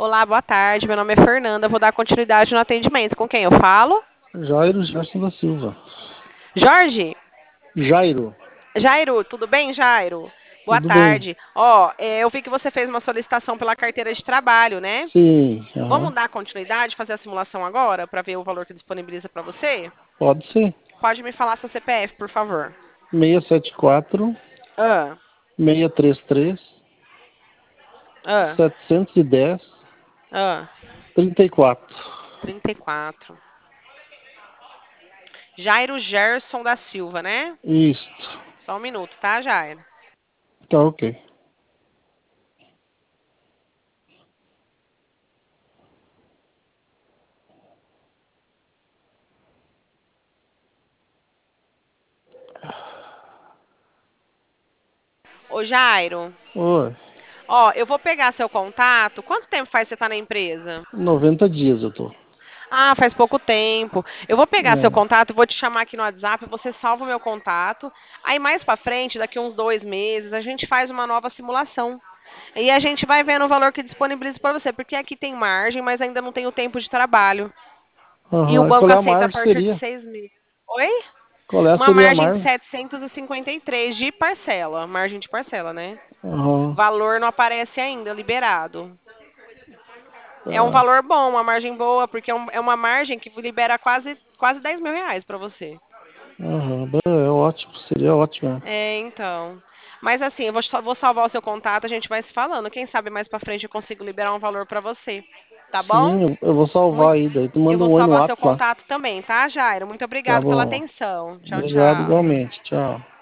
Olá, boa tarde. Meu nome é Fernanda. Vou dar continuidade no atendimento. Com quem eu falo? Jairo Gerson da Silva. Jorge? Jairo, Jairo, tudo bem, Jairo? Boa tudo bem? tarde. Ó, eu vi que você fez uma solicitação pela carteira de trabalho, né? Sim, aham. Vamos dar continuidade, fazer a simulação agora, para ver o valor que disponibiliza para você? Pode ser. Pode me falar seu CPF, por favor. 674 Ah, 633 ah, 710 ah. 34. 34. Jairo Gerson da Silva, né? Isto. Só um minuto, tá, Jairo? Tá ok. Ô, Jairo, Oi. ó, eu vou pegar seu contato. Quanto tempo faz você estar na empresa? 90 dias eu tô. Ah, faz pouco tempo. Eu vou pegar seu É. contato, vou te chamar aqui no WhatsApp, você salva o meu contato. Aí mais pra frente, daqui uns 2 meses, a gente faz uma nova simulação. E a gente vai vendo o valor que disponibiliza para você, porque aqui tem margem, mas ainda não tem o tempo de trabalho. E o Aham. Qual banco é a aceita a margem partir de seria? 6 meses. Oi? Qual é Uma seria a margem de margem? 753 de parcela. Margem de parcela, né? Aham. Valor não aparece ainda, liberado. É um Tá. valor bom, uma margem boa, porque é uma margem que libera quase R$ 10.000 para você. Aham. É ótimo. Seria ótimo. É, então. Mas assim, vou salvar o seu contato, a gente vai se falando. Quem sabe mais pra frente eu consigo liberar um valor pra você. Tá bom? Sim, eu vou salvar Muito... aí. Daí tu Eu manda vou um oi no salvar seu WhatsApp lá. contato também, tá, Jairo? Muito Tá obrigado pela bom. atenção. Tchau, Obrigado tchau. igualmente. Tchau.